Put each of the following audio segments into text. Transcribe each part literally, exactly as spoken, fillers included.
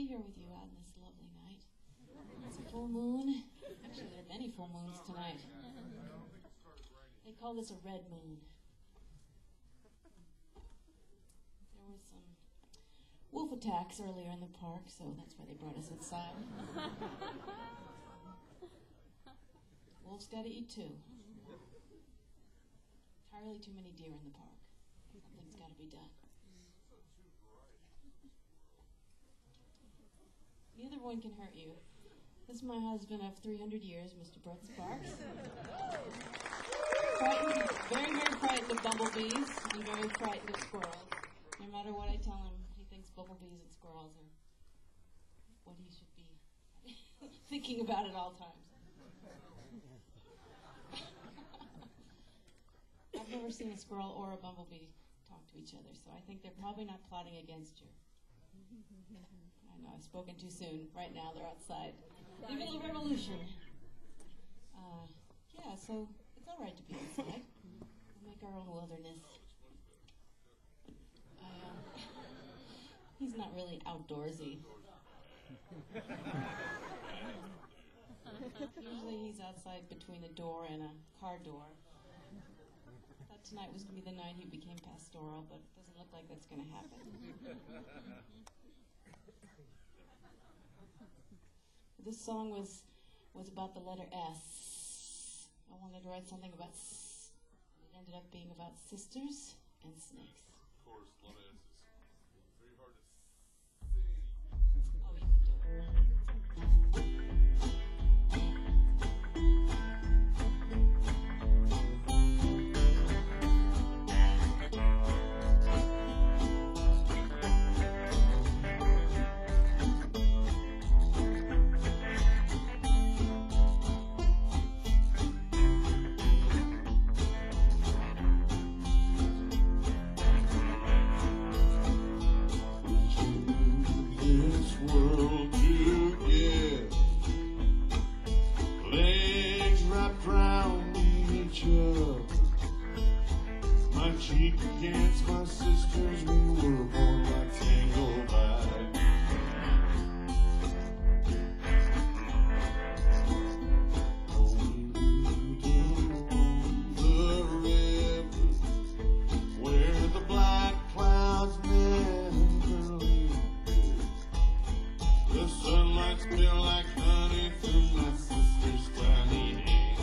here with you on this lovely night. It's a full moon. Actually, there are many full moons tonight. They call this a red moon. There was some wolf attacks earlier in the park, so that's why they brought us inside. Wolves gotta eat too. Entirely too many deer in the park. Something's gotta be done. Neither one can hurt you. This is my husband of three hundred years, Mister Brett Sparks. Frightened, very, very frightened of bumblebees and very frightened of squirrels. No matter what I tell him, he thinks bumblebees and squirrels are what he should be thinking about at all times. I've never seen a squirrel or a bumblebee talk to each other, so I think they're probably not plotting against you. I know, I've spoken too soon. Right now, they're outside. Leaving the revolution. Uh, yeah, so it's all right to be outside. We'll make our own wilderness. I, uh, he's not really outdoorsy. Usually he's outside between a door and a car door. I thought tonight was going to be the night he became pastoral, but it doesn't look like that's going to happen. This song was was about the letter S. I wanted to write something about S. It ended up being about sisters and snakes. Of course, a lot of S's. Very hard to sing. Oh, you can do it. Against my sisters, we were born like tangled vine. Going down the river, where the black clouds never leave. The sunlight spilled like honey through my sister's tiny hands.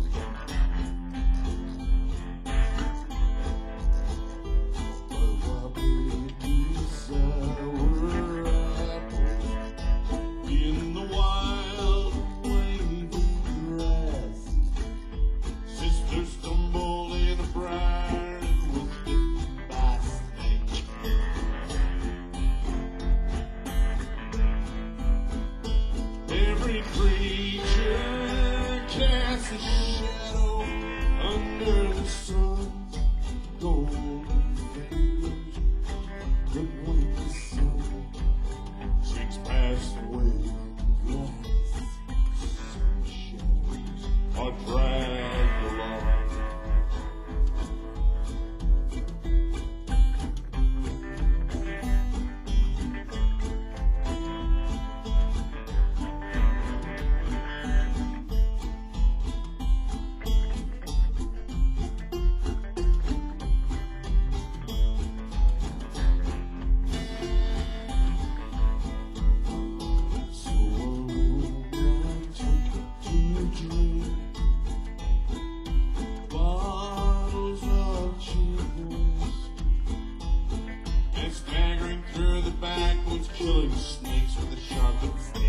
Killing snakes with a sharpened stake.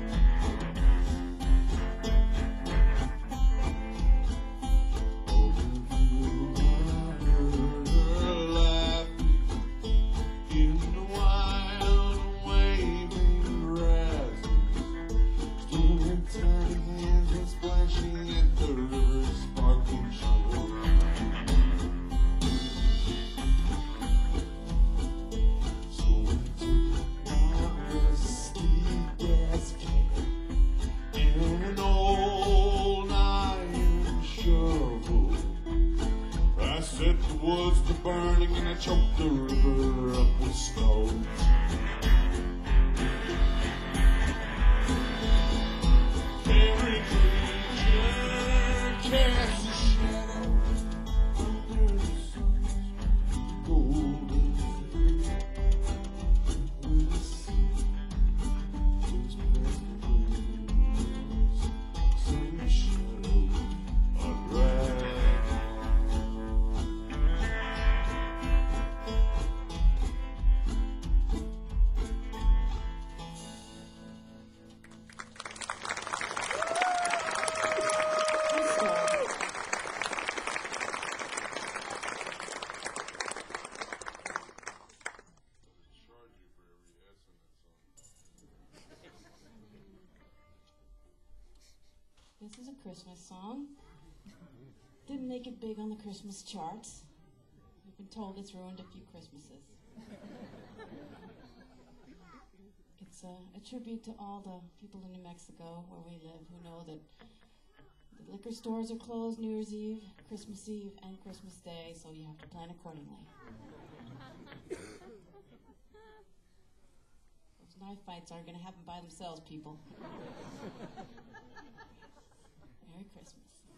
Woods were burning and I choked the river up with snow. Christmas song. Didn't make it big on the Christmas charts. We've been told it's ruined a few Christmases. It's a, a tribute to all the people in New Mexico where we live who know that the liquor stores are closed New Year's Eve, Christmas Eve, and Christmas Day, so you have to plan accordingly. Those knife fights aren't going to happen by themselves, people. Merry Christmas.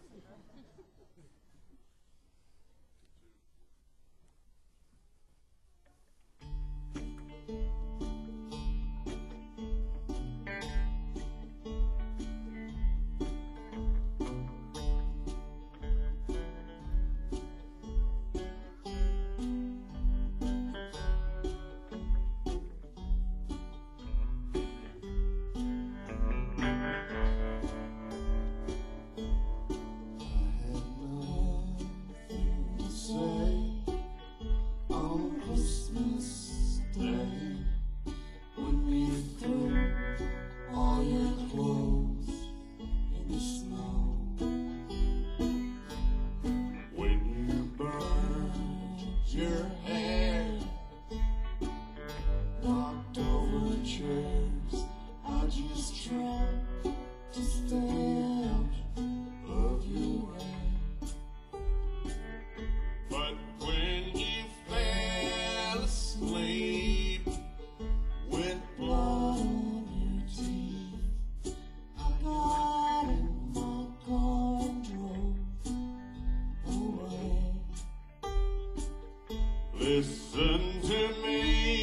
Listen to me,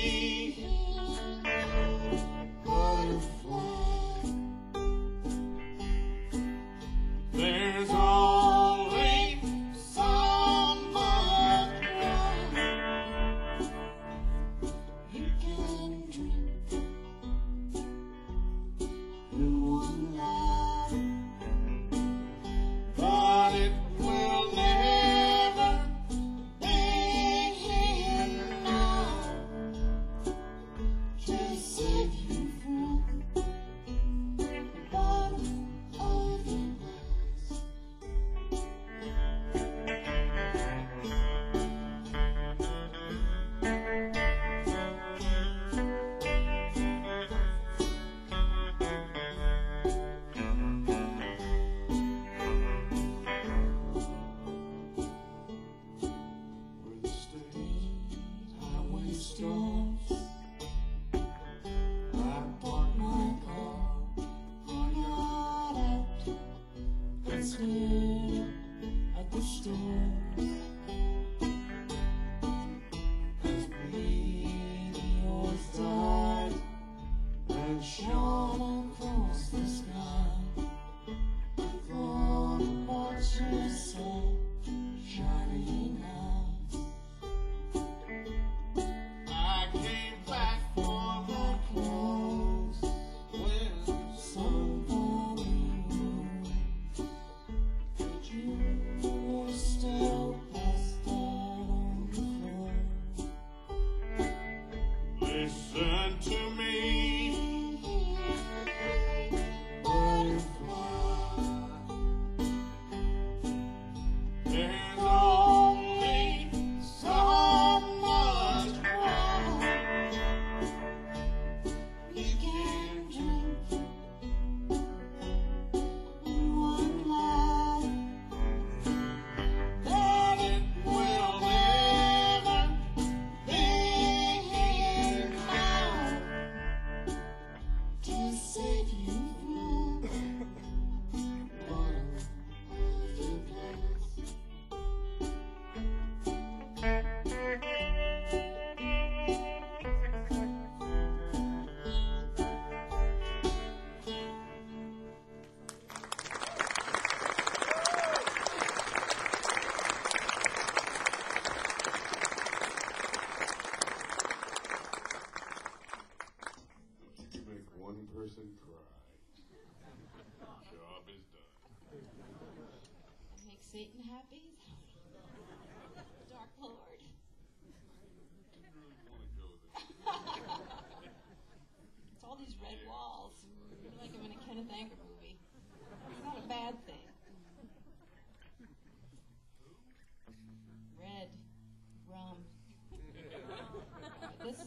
butterfly. There's only so much you can drink in one life, but it will never be enough to save you from the bottom of your glass. Where the state highway stops, I park my car, hung out at and stared at the stars as meteors died and shone across the sky. I thought about your sad, shining eyes. I came back for my clothes when somebody moved, but you were still passed out on the floor. Listen to me, butterfly. There's only so much water you can drink in one life, but it will never be enough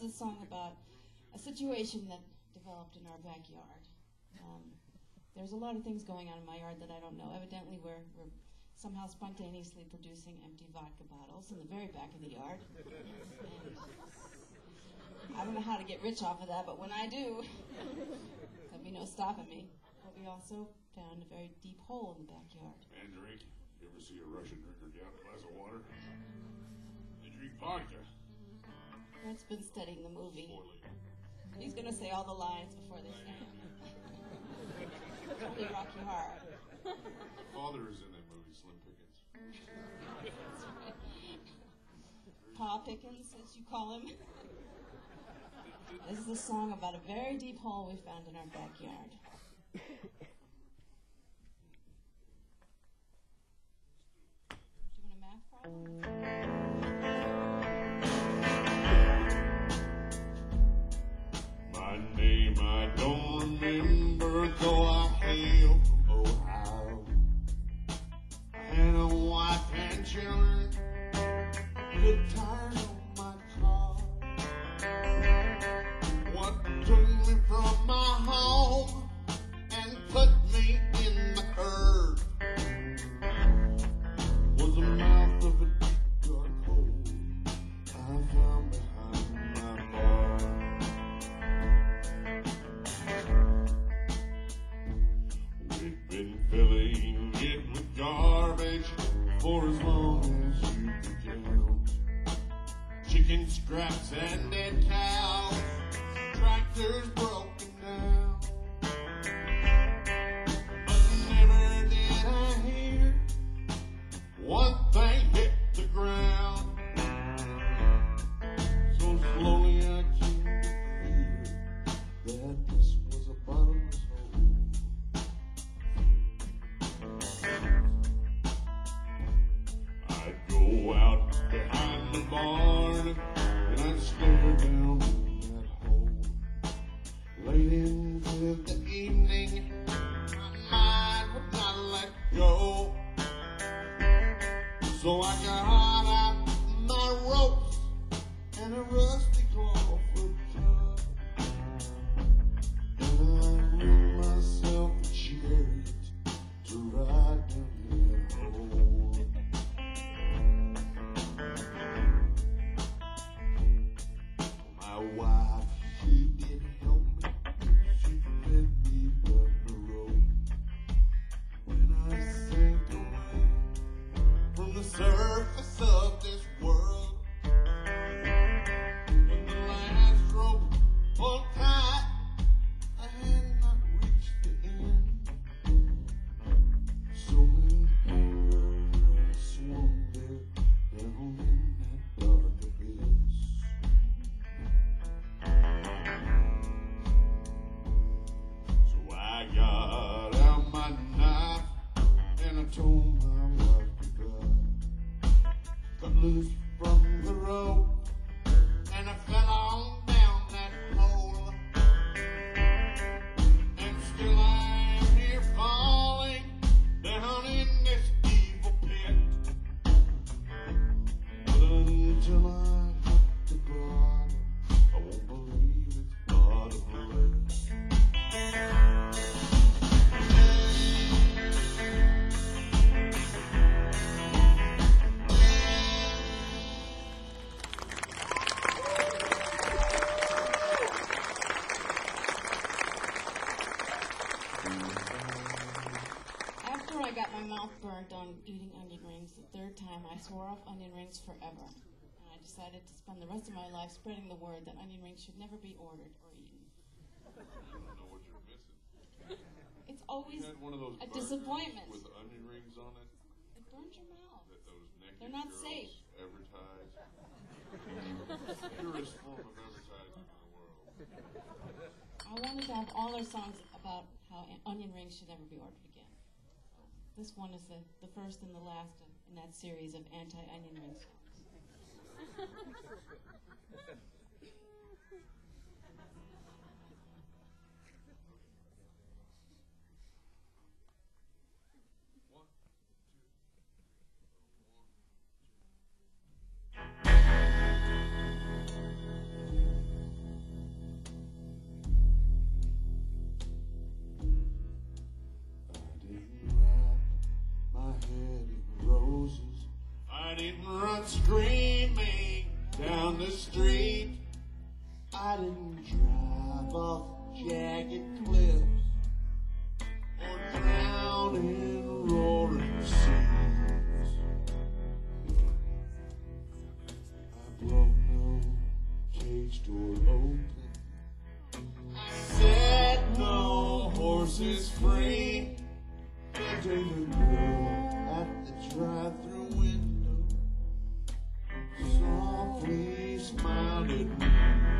a song about a situation that developed in our backyard. Um, there's a lot of things going on in my yard that I don't know. Evidently, we're, we're somehow spontaneously producing empty vodka bottles in the very back of the yard. And I don't know how to get rich off of that, but when I do, there'll be no stopping me. But we also found a very deep hole in the backyard. And drink. You ever see a Russian drinker down a glass of water? They drink vodka. Brett's been studying the movie. Poorly. He's going to say all the lines before they say them. Only Rocky Horror. My father is in that movie, Slim Pickens. Pa Pickens, as you call him. This is a song about a very deep hole we found in our backyard. Doing a math problem? My name I don't remember, though I hail from Ohio. I had a wife and children, good tires on my car. What took me from my home and put me in the herd was the mouth of a deep dark hole I found behind my bar. We've been filling it with garbage for as long as you can count. Chicken scraps and dead cows, tractors broken down. But never did I hear one thing hit the ground. So slowly I came to fear that this was a bottomless hole. I'd go out behind the barn and I'd stare down in that hole. Late into the evening, my mind would not let go. So I got out my ropes and a rusty clawfoot club, and I rid myself a chariot to ride down that hole. My wife, she did help me. She fed me down the road. When I sank away from the surface of this world, when the last rope pulled tight, I had not reached the end. So in anger, I swung there down in that dark abyss. So I got out my knife and I told my wife goodbye. Got loose from the rope and I fell on down that hole. And still I am here falling down in this evil pit. But until I hit the bottom, I won't believe it's bottomless. After I got my mouth burnt on eating onion rings the third time, I swore off onion rings forever. And I decided to spend the rest of my life spreading the word that onion rings should never be ordered or eaten. I don't know what you're missing. It's always You had one of those a burgers disappointment. with onion rings on it It burns your mouth. that those naked They're not girls safe. advertise. Purest form of advertising in the world. I wanted to have all their songs about how an- onion rings should never be ordered again. This one is the, the first and the last in, in that series of anti-onion ring songs. screaming down the street. I didn't drive off jagged cliffs or drown in roaring seas. I broke no cage door open. I set no horses free. The David girl at the drive-through window softly smiled at me.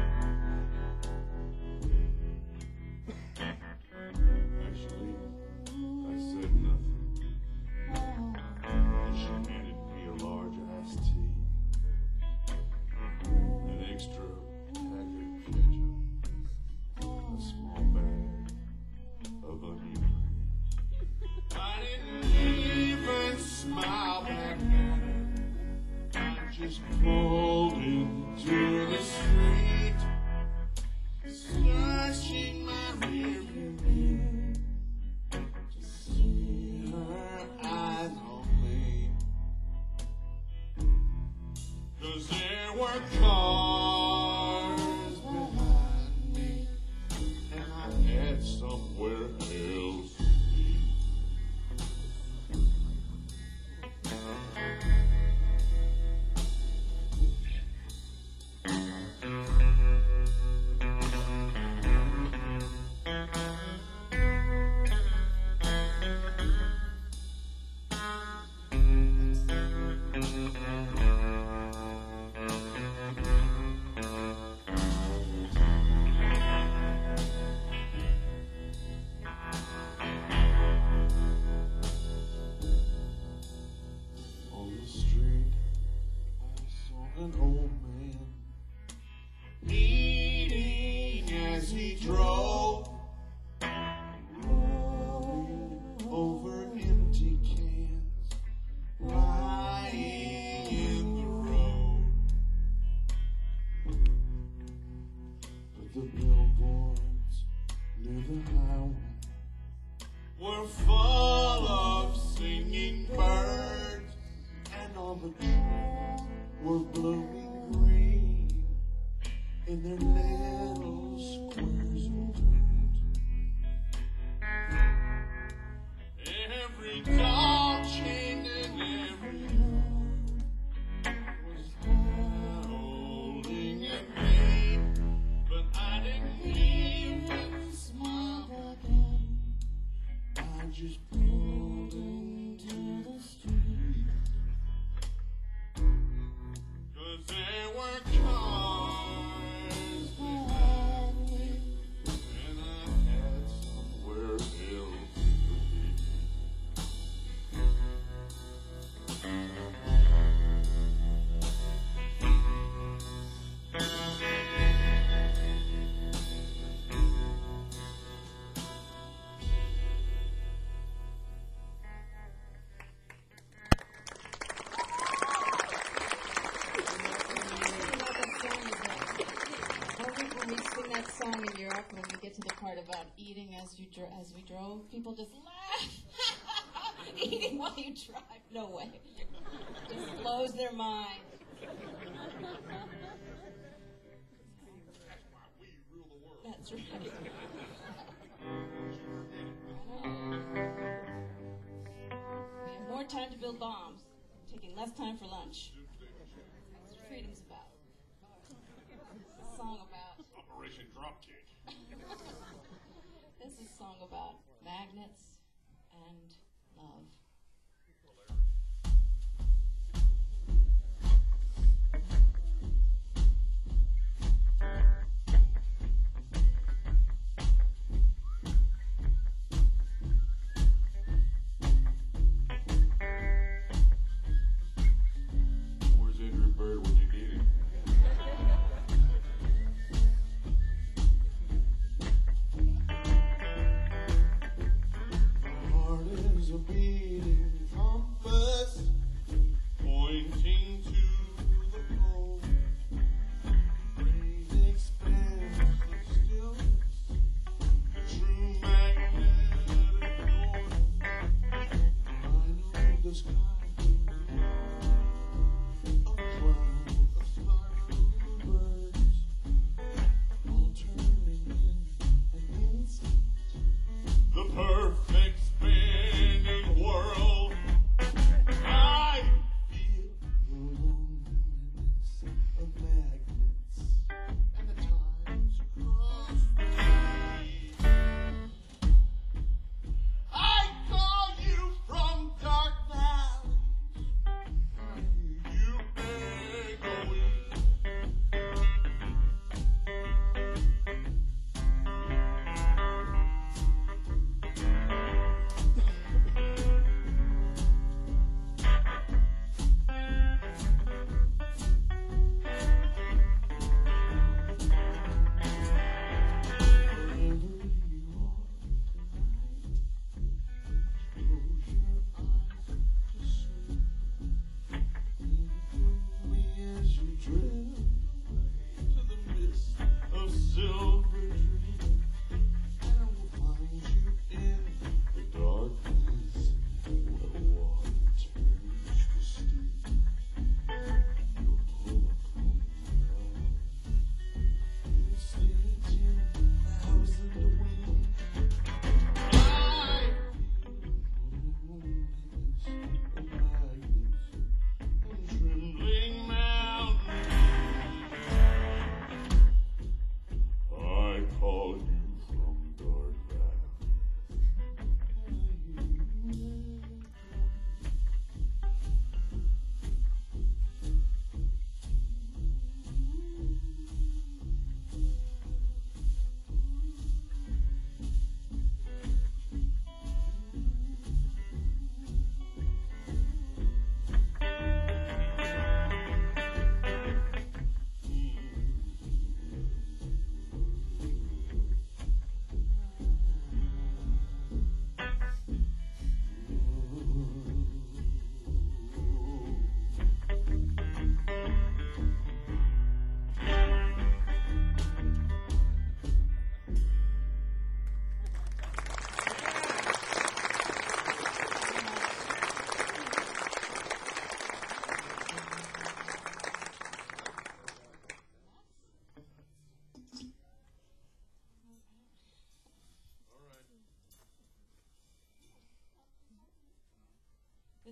Actually, I said nothing. And she handed me a large iced tea, an extra haggard ketchup, a small bag of onion rings. I didn't even smile back at her. I just pulled into the street, searching my rearview mirror to see her eyes on me. 'Cause there were cars behind me, and I had somewhere else to be. On the street, I saw an old man eating as he drove, rolling over empty cans, lying in the road. But the billboards near the highway were full of singing birds, and all the trees were blooming green in their little squares of dirt. Every dog chained in every yard was howling at me, but I didn't even smile back at 'em. I just pulled into the street. 'Cause there were cars behind me, and I had somewhere else to be. When we sing that song in Europe, when we get to the part about eating as you dro- as we drove, people just laugh. Eating while you drive? No way. Just blows their mind. That's right. We have more time to build bombs, taking less time for lunch. That's what freedom's about. It's a song about. Operation Dropkick. This is a song about magnets and love. Where's Andrew Bird when you need him? My heart is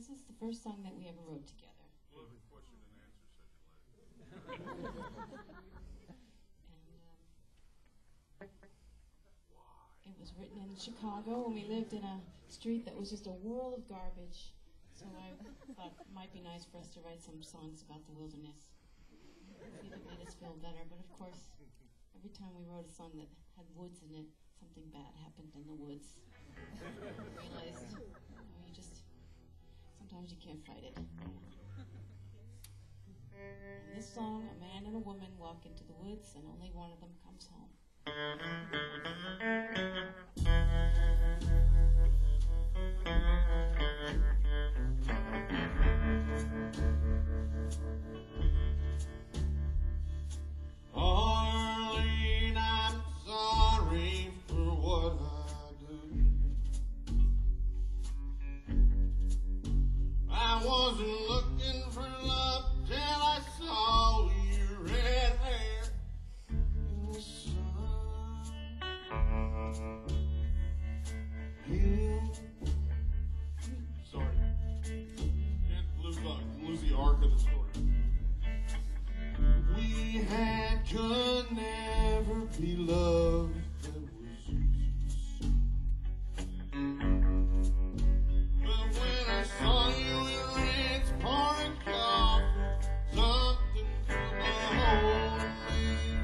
This is the first song that we ever wrote together. We'll have a question and answer session later. And um, it was written in Chicago when we lived in a street that was just a whirl of garbage. So I thought it might be nice for us to write some songs about the wilderness. See if it made us feel better. But of course, every time we wrote a song that had woods in it, something bad happened in the woods. I realized, you know, you just, sometimes you can't fight it. In this song, a man and a woman walk into the woods and only one of them comes home. Arlene, I'm sorry for what I do. I wasn't looking for love till I saw your red hair in the sun. You, sorry, can't lose, uh, lose the arc of the story. We had could never be love that was useless. But when I saw you in Reds pouring coffee, something took a hold of me.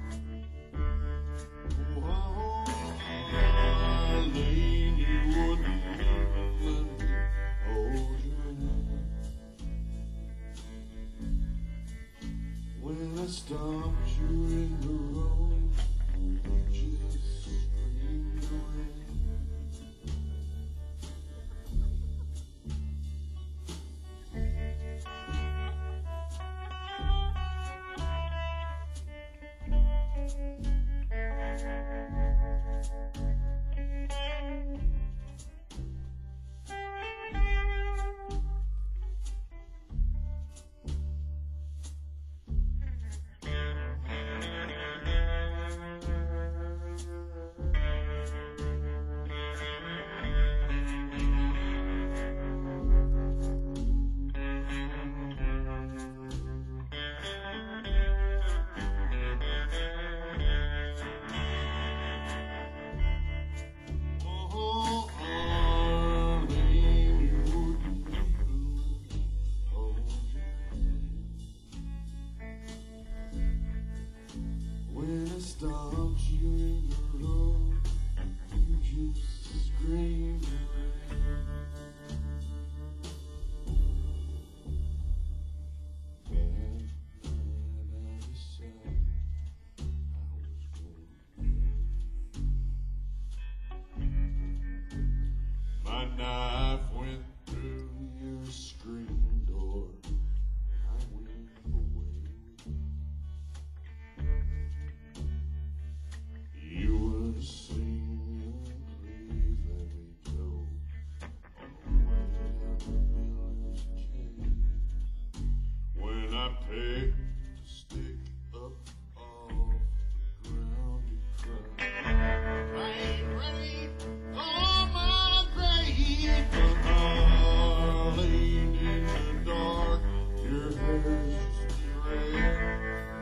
Oh, Arlene, you wouldn't even let me hold your hand. When I stopped you in the road, you just screamed away. Oh, Arlene, you wouldn't even hold your hand. When I stopped you in the road, you just screamed away. Bad, bad, I decided I was going to My knife went through your screen door, and I went away with you. You were singing, please let me go, on the way down the miller's cave. When I picked a stick up off the ground, you cried, I ain't ready for my grave. But Arlene, in the dark, your hair's just red.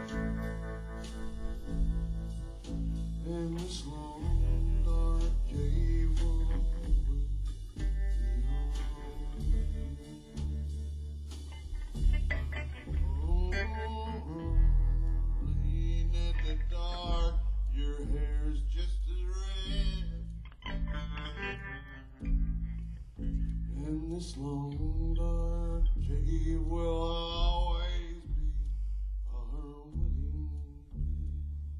And this long dark cave will always be home. Oh, Arlene, in the dark, your hair's just as red. And this long dark cave will always be our wedding bed.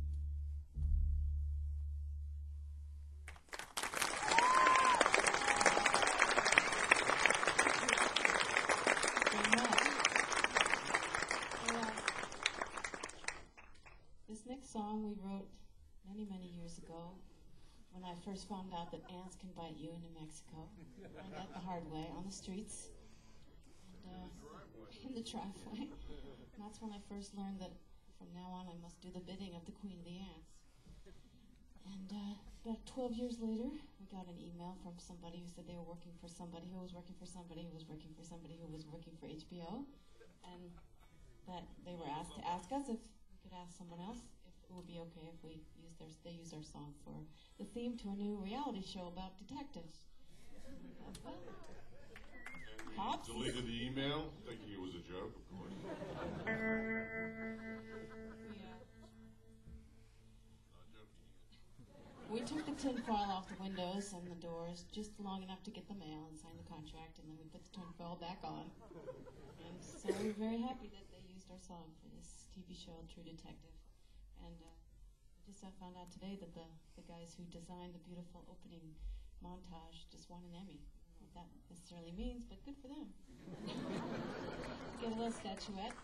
Very much. Yeah. This next song we wrote many, many years ago when I first found out that ants can bite you in New Mexico. I learned that the hard way on the streets. And, uh, in the driveway. And that's when I first learned that from now on I must do the bidding of the queen of the ants. And uh, about twelve years later, we got an email from somebody who said they were working for somebody who was working for somebody who was working for somebody who was working for H B O, and that they were asked to ask us if we could ask someone else if it would be okay if we use their they use our song for the theme to a new reality show about detectives. Uh, well, Pops? Deleted the email, thinking it was a joke, of course. We, uh, Not joking. we took the tin foil off the windows and the doors just long enough to get the mail and sign the contract, and then we put the tin foil back on. And so we were very happy that they used our song for this T V show, True Detective. And uh, we just uh, found out today that the, the guys who designed the beautiful opening montage just won an Emmy. I don't know what that necessarily means, but good for them. Get a little statuette.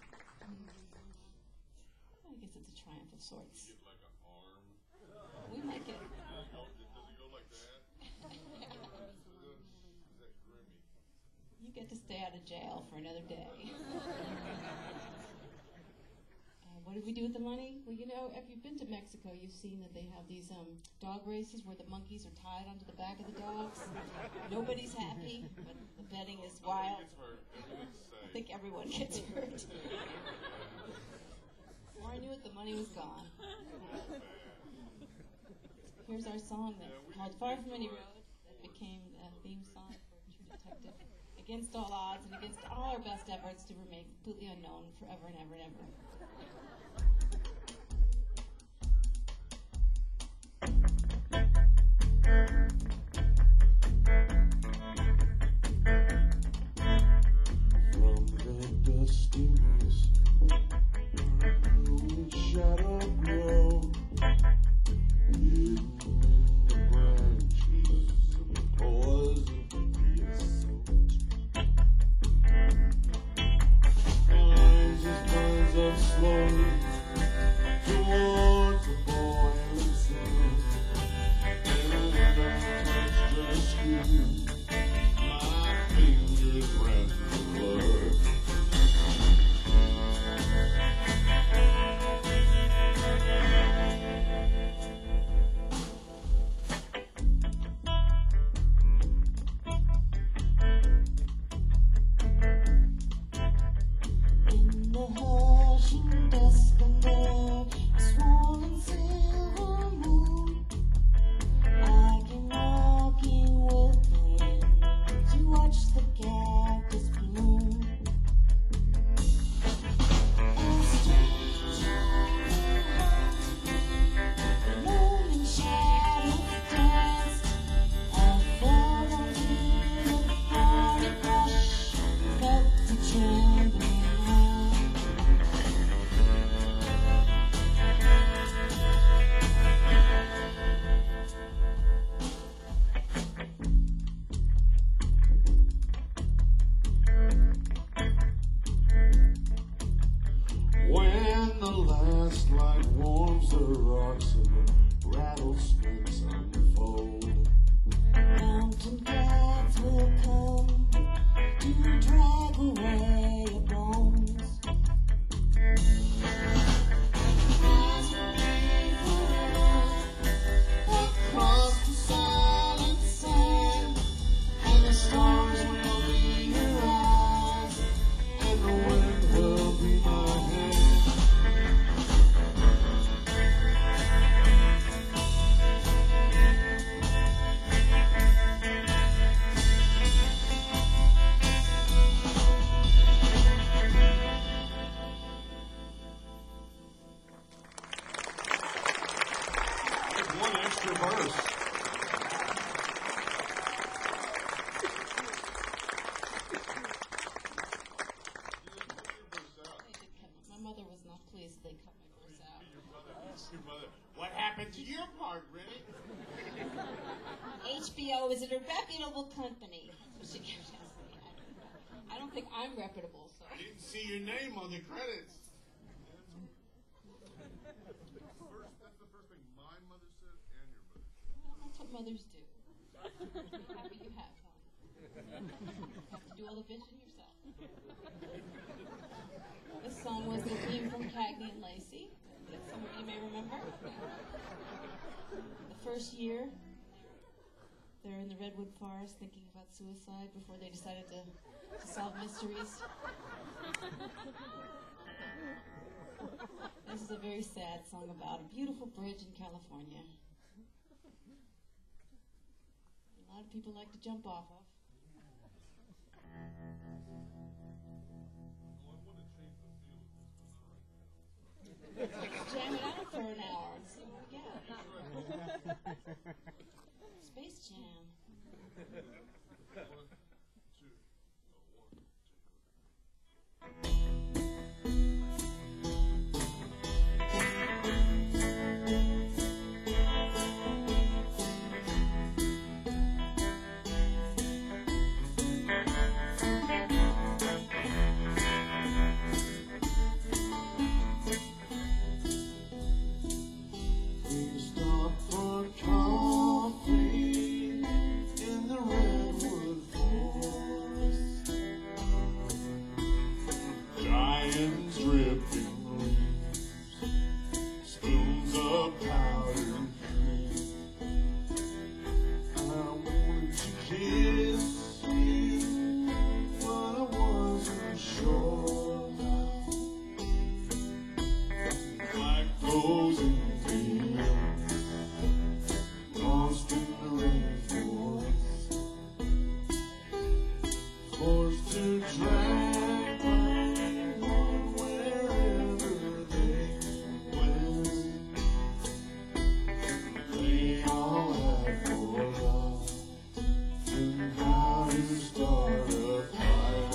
I guess it's a triumph of sorts. Get like an arm. We might get. Does it go, does it go like that? Is that grimy? You get to stay out of jail for another day. uh, what did we do with the money? Well, you know, if you've been to Mexico, you've seen that they have these um, dog races where the monkeys are tied onto the back of the dogs. Nobody's happy, but the betting is wild. I think everyone gets hurt. Before I knew it, the money was gone. Here's our song that called Far From Any Road that became a theme song for True Detective. Against all odds and against all our best efforts to remain completely unknown forever and ever and ever. From the dusty mist, where shadow grow, hidden in the branches of the poison creosote. Eyes as buzz up slowly towards the boiling sun. And as I touch the skin, my fingers ran through blood. In the hushing dusk under a swollen silver moon, I came walking with the wind to watch the cactus bloom. A stranger who haunted me, alone in shadow dust. I fell onto the thorny brush, felt the trembling hand. When the last light warms the rocks and the rattlesnakes unfold, mountain gods will come to drag away your bones. As we lay forever across the silent sand, and the stars will be your eyes, and the wind will be my hand. One extra verse. They did cut my, my mother was not pleased they cut my verse out. Your mother. What happened to your part, Rennie? H B O is a reputable company. That's what she kept asking me. I don't know. I don't think I'm reputable, so. I didn't see your name on the credits. First, that's the first thing my mother said and your mother said. Well, that's what mothers do. Happy you have one. Have to do all the bitching yourself. This song was the theme from Cagney and Lacey, that some of you may remember. The first first year. They're in the Redwood Forest thinking about suicide before they decided to, to solve mysteries. This is a very sad song about a beautiful bridge in California. A lot of people like to jump off of. Jam it out for an hour and see what we get. Space Jam. We stopped for coffee in the redwood forest. Giant dripping leaves, spoons of powdered cream. I wanted to kiss you, but I wasn't sure how. Like frozen fields, lost in the rainforest, forced to drag my one wherever they went. They all had for love and how to start a fire.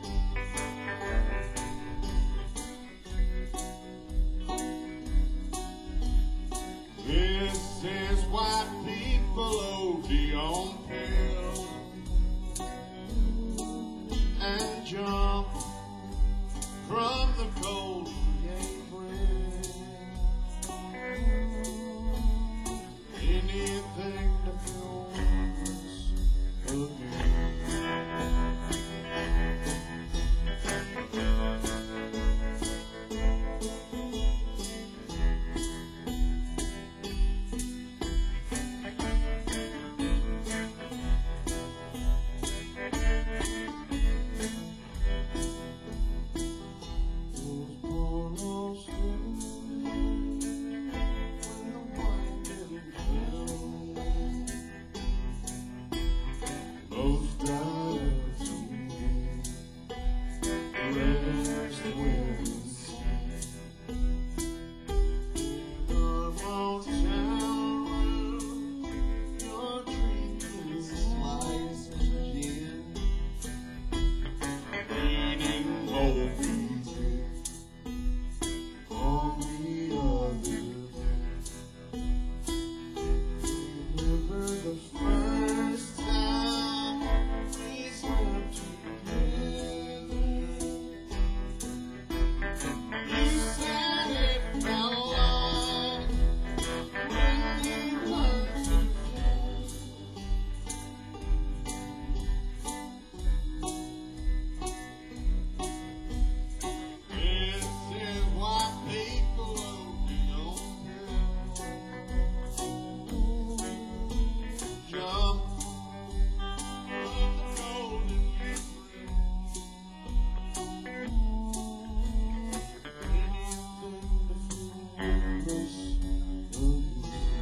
This is why people O D on pills and jump from the cold April. Anything to feel once was born on slowly when the white didn't feel. Most died of fatigue, the rest went insane. The mountain room, your dream is sliced again. Raining Moby Dick on the other day. Remember the first time we slept together. You said it felt like when you were together. This is why people only on jump from the golden April. Anything to feel this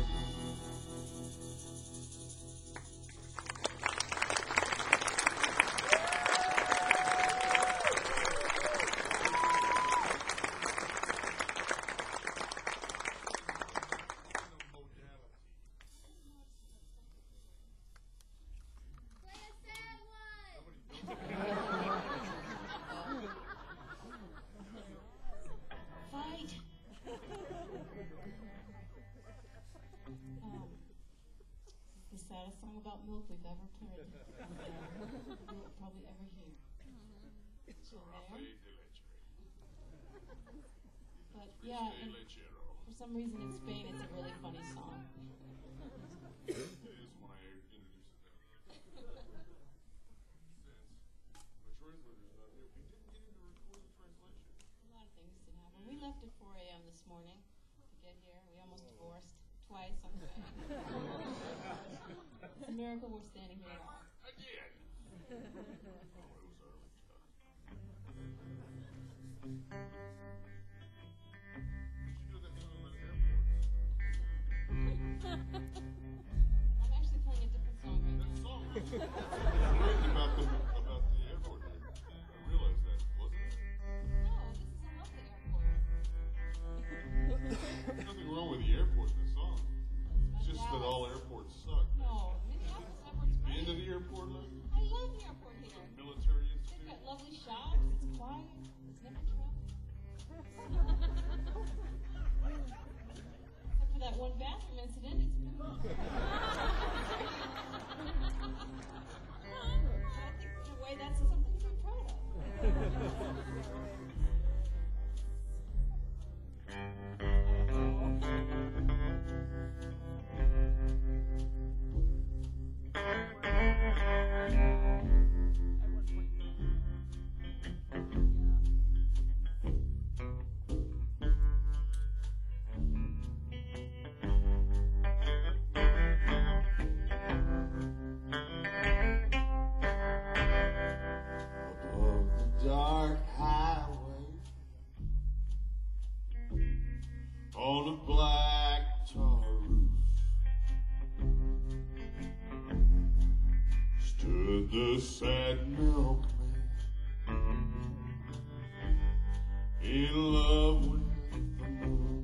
Fight. Um, this is the saddest song about milk we've ever played. You'll probably ever hear. So there. But yeah, and for some reason in Spain it's a really funny song. It is when I introduced it. Since the translator's not here, we didn't get into record the translation. A lot of things did happen. We left at four a.m. this morning to get here. We almost divorced twice. Okay. It's a miracle we're standing here at all. Again. Oh, it was early. You should do that thing over at airports. I'm actually playing a different song right That now. song was great about the about the airport here. I realized that, wasn't it? No, this is a lovely airport. There's nothing wrong with the airport in the song. It's just that all airports suck. No, Minneapolis airport's Been great. to the airport, Lou? I love the airport here. Military They've Institute? got lovely shops. It's quiet. It's never traffic. Except for that one bathroom incident, it's pretty good. I think in a way that's something to be proud of. Above the dark highway, on a black tar roof, stood the sad milkman, in love with the moon.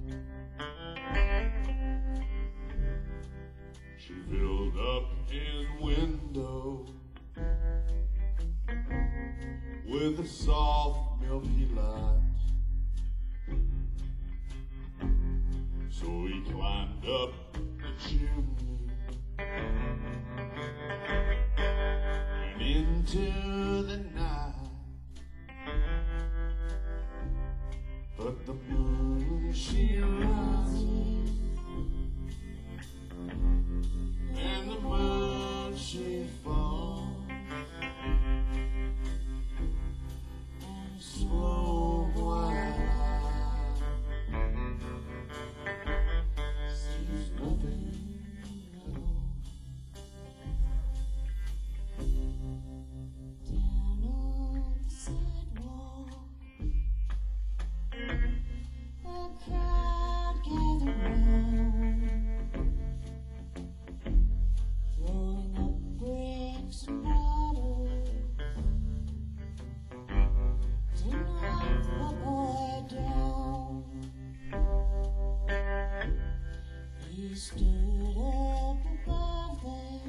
She filled up his window with a soft milky light. So he climbed up the chimney and into the night. But the moon she rises and the moon she falls. Slow white sees nothing at all. Down on the sidewalk, a crowd gathered round, throwing up bricks and bottles to knock the boy down. He stood up above them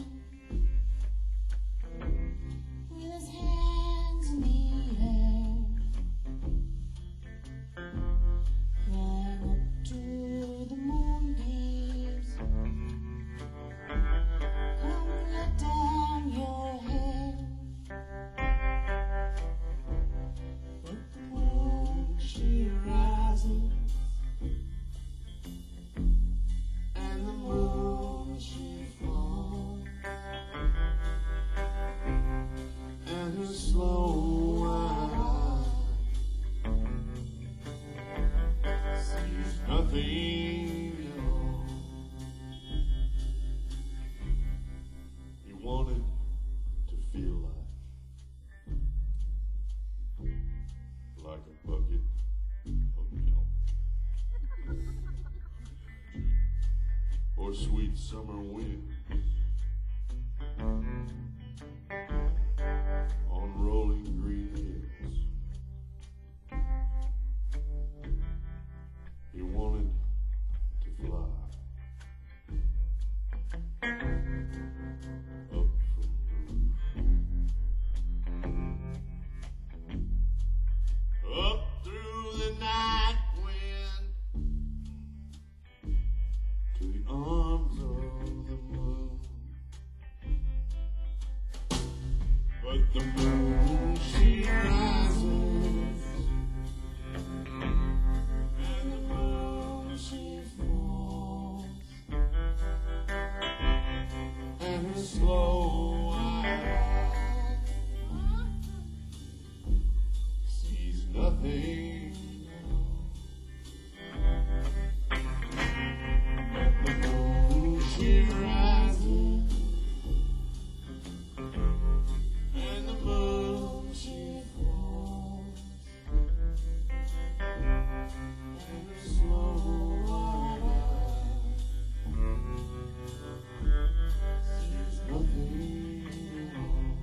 with his hands in the air, crying up to the moonbeams, come let down your hair. But the moon she rises, and the moon she falls, And her slow eye sees nothing at all. He wanted to feel like, like a bucket of milk, or sweet summer winds on rolling green hills. He wanted to fly up from the roof, up through the night wind, to the arms of the moon. But the moon she rises, and the moon she falls, and her slow eye sees nothing at all. But the moon sea rising, and the boat she falls, and the slow water sees nothing at all.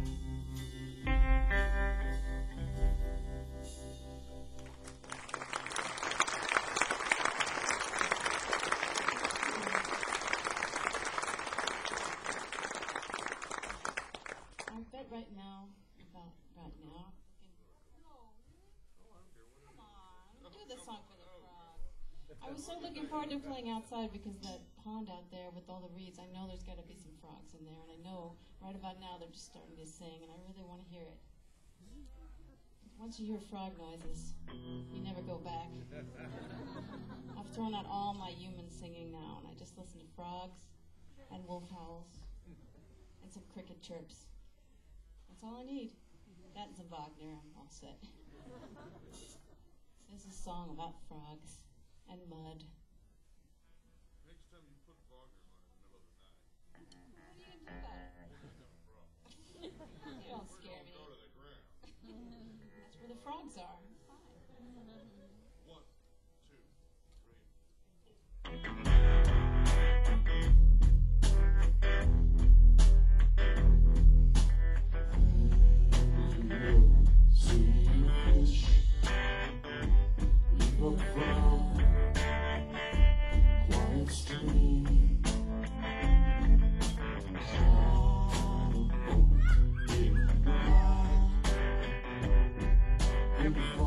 I bet right now, about right now, come on, do the song for the frogs. I was so looking forward to playing outside because that pond out there with all the reeds, I know there's got to be some frogs in there, and I know right about now they're just starting to sing, and I really want to hear it. Once you hear frog noises, you never go back. I've thrown out all my human singing now, and I just listen to frogs and wolf howls and some cricket chirps. That's all I need. That and some Wagner, I'm all set. This is a song about frogs and mud. Next time you put Wagner on in the middle of the night, What do you do about it? we'll get them frogs. You don't scare me. Go to the ground. That's where the frogs are. One, two, three, four. See fish leap up from quiet stream, on a boat in the night, and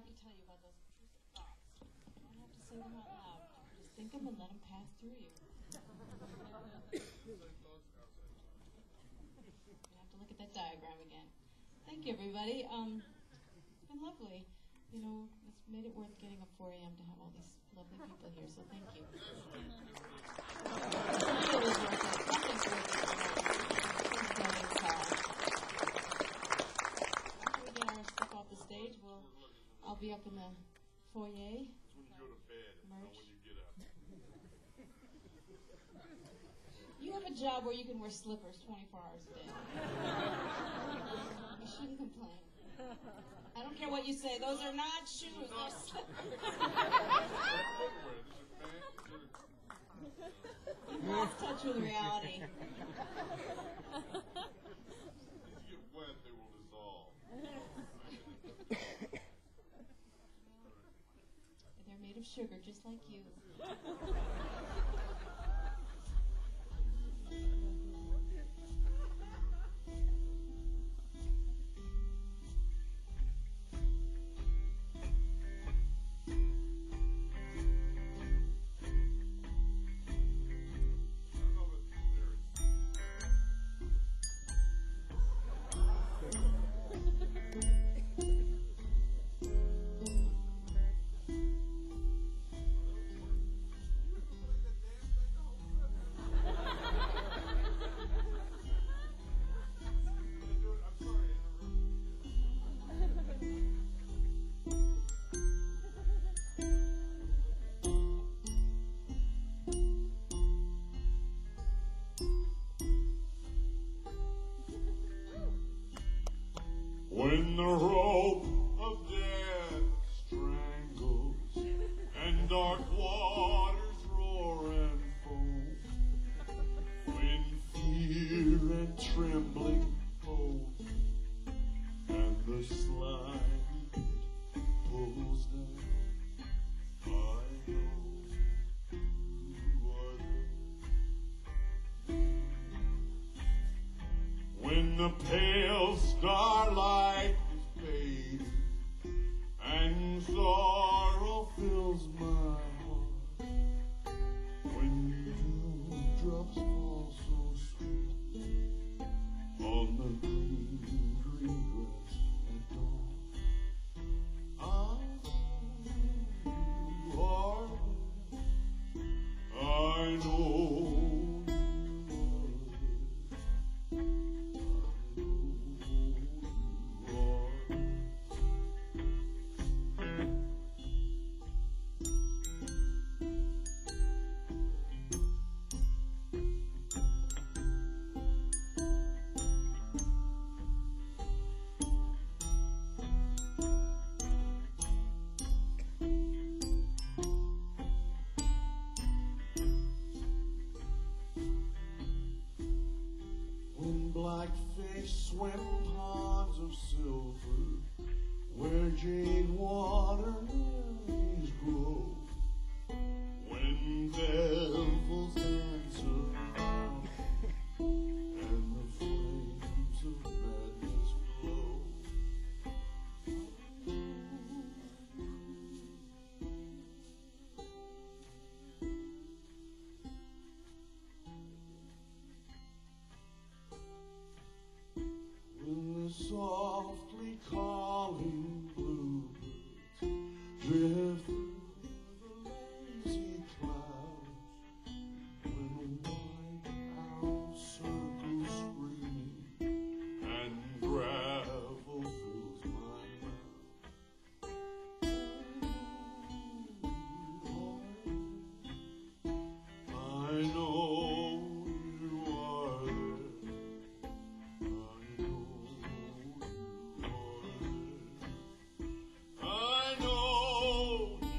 have to tell you about those acoustic thoughts. You don't have to sing them out loud. Just think them and let them pass through you. You have to look at that diagram again. Thank you, everybody. Um, it's been lovely. You know, it's made it worth getting up four a.m. to have all these lovely people here, so thank you. It was worth it. Nothing's worth it. Standing tall. After we get our stuff off the stage, we'll, I'll be up in the foyer. It's when you go to bed, not Merch. when you get up. You have a job where you can wear slippers twenty-four hours a day. You shouldn't complain. I don't care what you say. Those are not shoes. They're slippers. You've lost touch with reality. If you get wet, they will dissolve. They're made of sugar, just like you. When the rope of death strangles and dark waters roar and foam, when fear and trembling hold and the slide pulls down, I know you are there. When the pale starlight is fading and sorrow fills my heart, when dewdrops fall so sweet on the green, green grass at dawn, I know you are there. I know blackfish swim ponds of silver, where jade water lilies grow. When devils dance around and the flames of madness glow. When the softly calling bluebirds drift through the lazy clouds, when white owls circle screaming and gravel fills my mouth, I know you are there. I know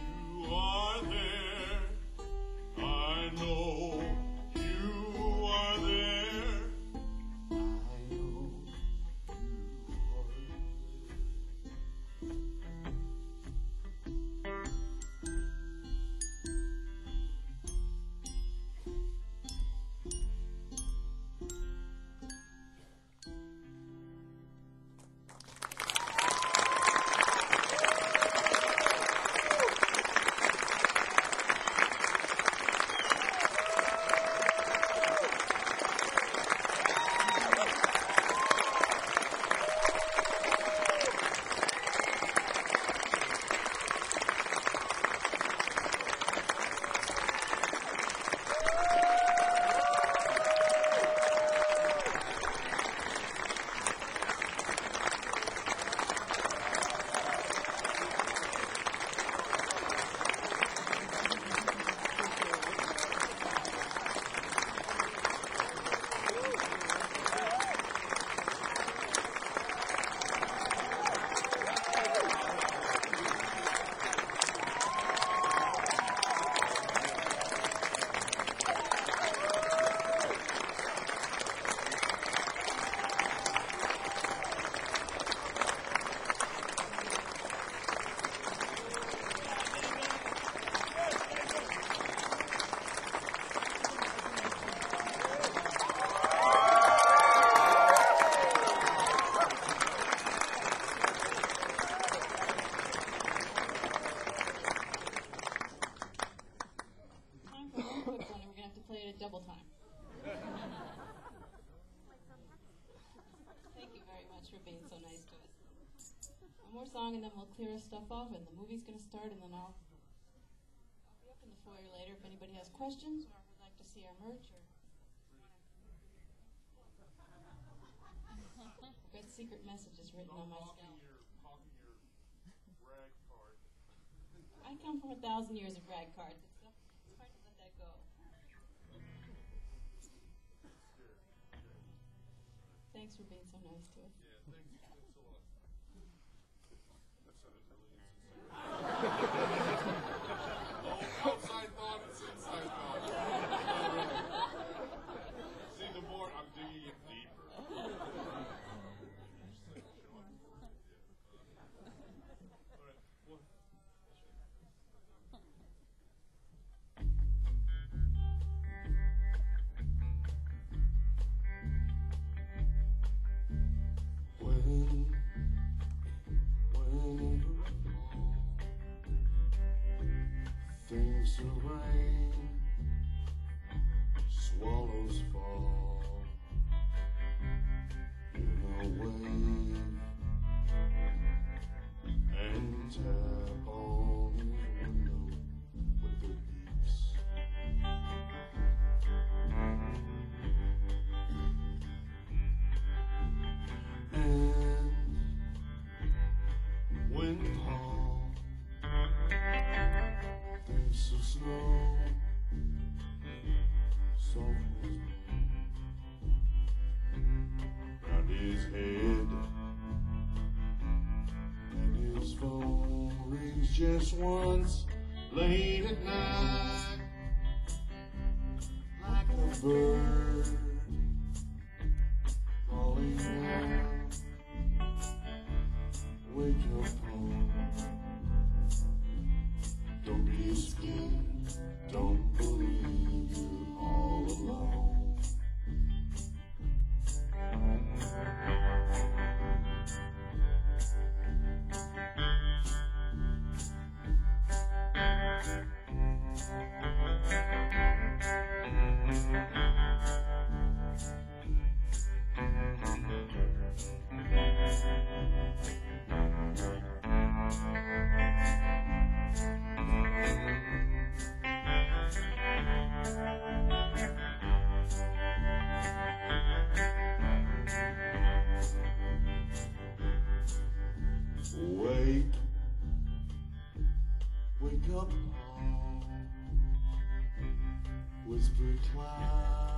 so nice to us. One more song and then we'll clear our stuff off and the movie's going to start and then I'll, I'll be up in the foyer later if anybody has questions or would like to see our merch or I've got secret messages written on my scalp. I come from a thousand years of rag cards. It's, uh, it's hard to let that go. Thanks for being so nice to us. Yeah, thanks, thanks a lot. That sounded really insincere. Oh, outside thought, it's inside thought. See, the more I'm digging it deeper. All right, well, When, when things are rain, swallows fall in a wave and tap on the window with their beaks. And when fall, things so slow, soft was round his head, and his phone rings just once late at night, like a bird calling out. Wake up home. Don't be scared. Don't believe you're all alone. Wake, wake up, home, whispered cloud.